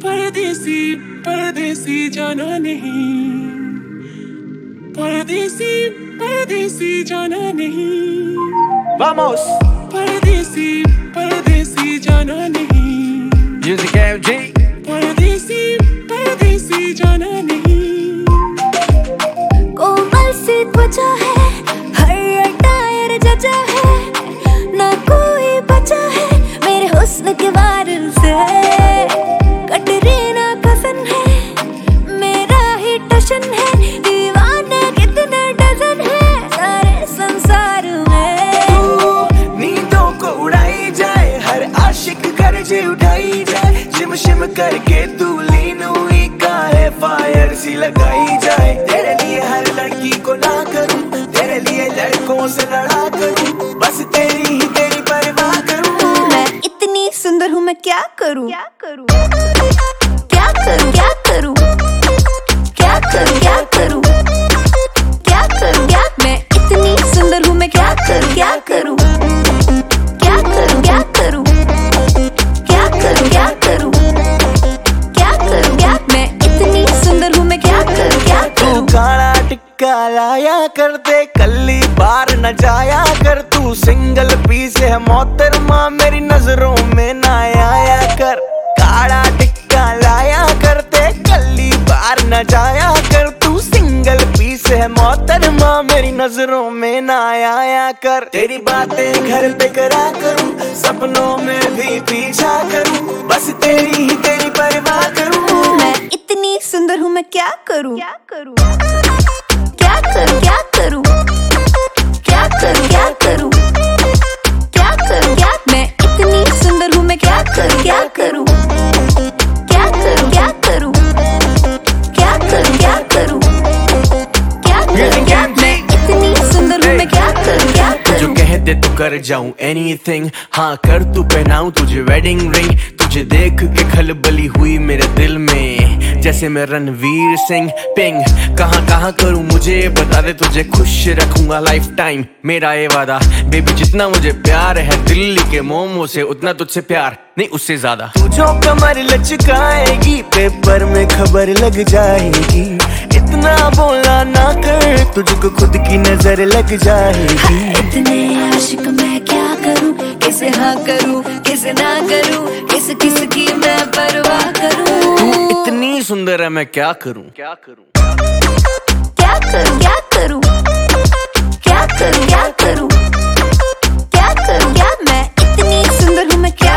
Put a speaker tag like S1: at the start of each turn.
S1: परदेसी परदेसी जाना नहीं, परदेसी परदेसी जाना नहीं,
S2: Vamos!
S1: परदेसी परदेसी जाना नहीं,
S2: Music MG!
S1: परदेसी परदेसी जाना नहीं।
S3: कोमल सी त्वचा है, हर टायर जचा है, ना कोई बचा है मेरे हुस्न के वारिस से। कटरीना कसन है, मेरा ही टशन है, दीवाने कितने डजन है सारे संसार में।
S4: नींदों को उड़ाई जाए, हर आशिक कर्जे उठाई जाए, शिम शिम करके तू लीन हुई काहे फायर सी लगाई जाए। तेरे लिए हर लड़की को ना करूं, तेरे लिए लड़कों से लड़ा करूं, बस तेरी ही तेरी परवाह करूं।
S3: मैं इतनी सुंदर हूँ, मैं क्या करूँ क्या करूँ क्या करूँ क्या करूँ क्या करूँ क्या करूँ क्या करूँ क्या। मैं इतनी सुंदर हूँ, मैं क्या करूँ क्या करूँ क्या करूँ क्या करूँ क्या करूँ क्या करूँ क्या करूँ क्या। मैं इतनी सुंदर हूँ, मैं क्या करूँ क्या करूँ।
S4: तू काला टिक्का लाया कर दे, कल्ली बार न जाया कर, तू सिंगल पीस है मोहतरमा, मेरी नजरों में ना आया कर। काला टिक्का लाया कर दे, कल्ली बार न जाया कर, तू सिंगल पीस है मोहतरमा, मेरी नजरों में ना आया कर। तेरी बातें घर पे करा करूं, सपनों में भी पीछा करूं, बस तेरी ही तेरी परवाह करूं।
S3: मैं इतनी सुंदर हूँ, मैं क्या करूँ क्या करूँ क्या करूँ क्या करूँ क्या करूँ क्या करूँ क्या करूँ क्या। मैं इतनी सुंदर हूँ, मैं क्या करूँ क्या करूँ क्या करूँ क्या करूँ क्या करूँ क्या करूँ क्या करूँ क्या। मैं इतनी सुंदर हूँ, मैं क्या करूँ क्या करूँ।
S4: जो कह दे तो कर जाऊं एनीथिंग, हाँ कर तू पहनाऊं तुझे वेडिंग रिंग। तुझे देख के खलबली हुई मेरे दिल में, जैसे मैं रणवीर सिंह। पिंग कहाँ कहाँ करूं मुझे बता दे, तुझे खुश रखूंगा लाइफ टाइम, मेरा ये वादा। बेबी जितना मुझे प्यार है दिल्ली के मोमो से, उतना तुझसे प्यार नहीं उससे ज्यादा। तू जो कमर लचकाएगी पेपर में खबर लग जाएगी, इतना बोला ना कर तुझको खुद की नजर लग जाएगी।
S3: इतने आशिक मैं क्या करूं, किसे हाँ करूं किसे ना करूं, किस किस की मैं परवाह करूं।
S4: तू इतनी सुंदर है मैं क्या करूं क्या करूं
S3: क्या करूं क्या करूं क्या करूं क्या करूं क्या करूं क्या। मैं इतनी सुंदर हूँ, मैं क्या